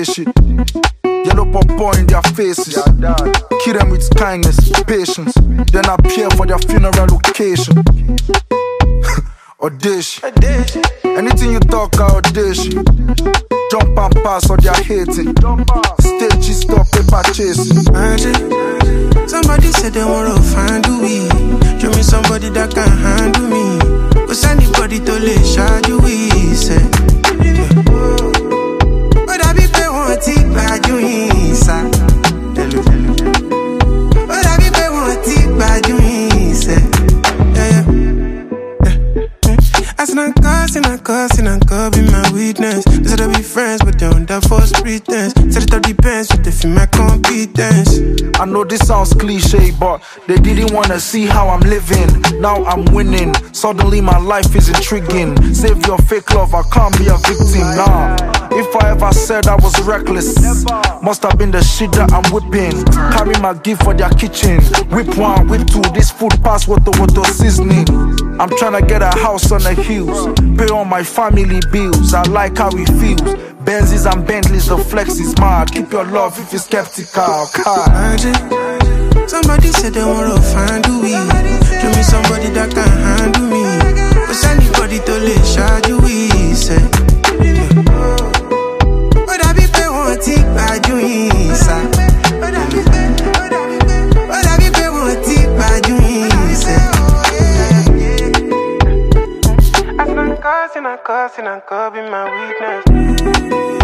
shit. Yellow pop in their faces. Kill them with kindness, patience. Then appear for their funeral location. Audition. Anything you talk, I audition. Jump and pass or they're hating. Stages stop paper chasing. Somebody said they wanna find we. Show me somebody that can handle me. Cause anybody to lay shot you say. But I be pay one tick by you inside. But I be pay one tick by you inside. As I be my weakness. They said I be friends, but they on that false pretense. Said it all depends with the female competence. I know this sounds cliche, but they didn't wanna see how I'm living. Now I'm winning, suddenly my life is intriguing. Save your fake love, I can't be a victim, nah. If I ever said I was reckless, must have been the shit that I'm whipping. Carry my gift for their kitchen. Whip one, whip two, this food pass water seasoning. I'm tryna get a house on the hills, pay all my family bills. I like how it feels. Benzes and Bentleys, the flex is mad. Keep your love if you're skeptical. Somebody said they wanna find we. Show me somebody that can handle me. Cause anybody to lay shot you say. But I be pay one tick by you inside. But I be pay one tick by you inside. I cousin, be my weakness.